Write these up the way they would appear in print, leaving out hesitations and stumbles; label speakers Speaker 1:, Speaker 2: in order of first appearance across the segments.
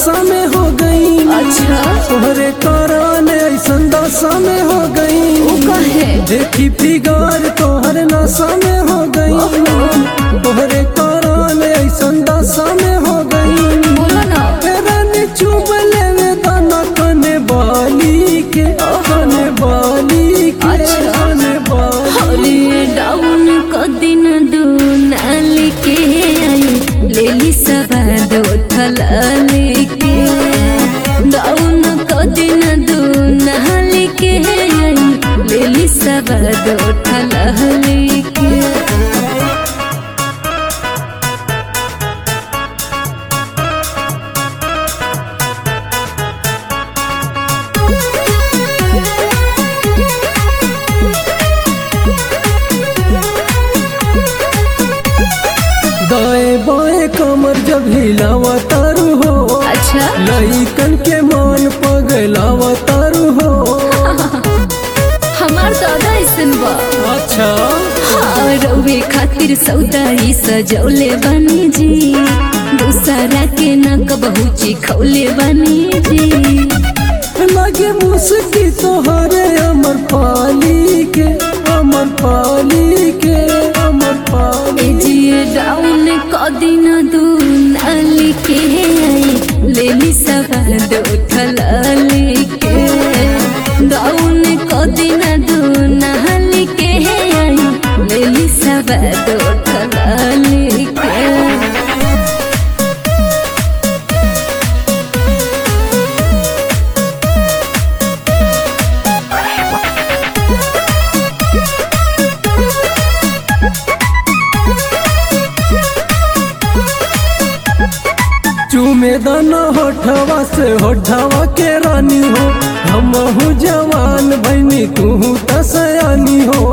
Speaker 1: नशा में हो गई।
Speaker 2: अच्छा
Speaker 1: तोहरे कारण ऐसन दशा में हो गई।
Speaker 2: वो कहे
Speaker 1: देखी फिगर तोहर नशा में हो गई। तोहरे कारण ऐसन दशा में हो गई।
Speaker 2: बोलो ना
Speaker 1: रानी चुब लेवे दाना कने बाली के, कने बाली के,
Speaker 2: अच्छा।
Speaker 1: कने बाली।
Speaker 2: हरे डाउन को दिन दू नाली के आई लेली सवाद उठल लेके। डाउन को दिन दू नाली के आई लेली सवाद उठल लेके।
Speaker 1: दाएं बाएं कमर जब हिलावा तारू हो।
Speaker 2: अच्छा
Speaker 1: लइकन के मान पगलावा तारू हो।
Speaker 2: हमार दादा ऐसन बा।
Speaker 1: अच्छा
Speaker 2: हाँ, रउए खातिर सौदाई सजौले बनी जी। दूसरा के न कबहू चिखौले बनी जी।
Speaker 1: लगे मुस्की तोहरे अमर पाली के, अमर पाली के, अमर पाली।
Speaker 2: जिए डाउन क दिन दू नाली के आई लेली सवाद उठल लेके। डाउन क दिन दू नाली के आई लेली सवाद उठल लेके।
Speaker 1: चूमे दाना होठवा से होठवा के रानी हो। हमहू जवान बनी तू तसयानी हो।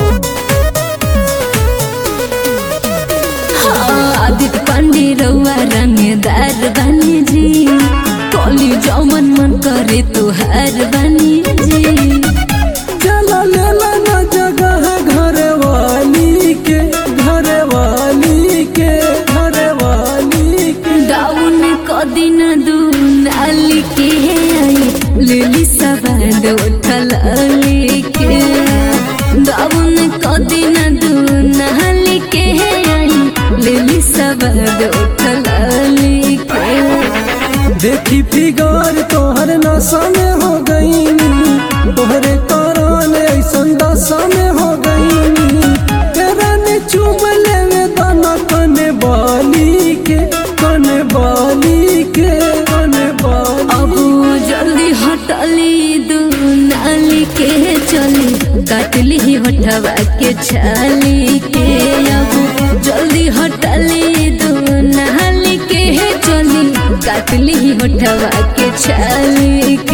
Speaker 2: आदित्य पांडे रउआ रंगदार बनी जी। कॉली जौमन मन करे तुहार बनी जी।
Speaker 1: चला लेला ना जगह घर वाली के, घर वाली के, घर वाली के।
Speaker 2: डाउन क दिन दू नाली के आई लेली सवाद उठल लेके। डाउन क दिन दू नाली के आई लेली सवाद उठल लेके।
Speaker 1: देखी फिगर तोहर नशा में हो गई। तोहरे कारण ऐसन दशा में हो गई। रानी चुब लेवे दाना कने बाली के, कने बाली के, कने बाली।
Speaker 2: अब जल्दी हटली दू नाली के चली काटली होठवा के छाली के। अब जल्दी हटली दू नाली के चली काटली होठवा के छाली के।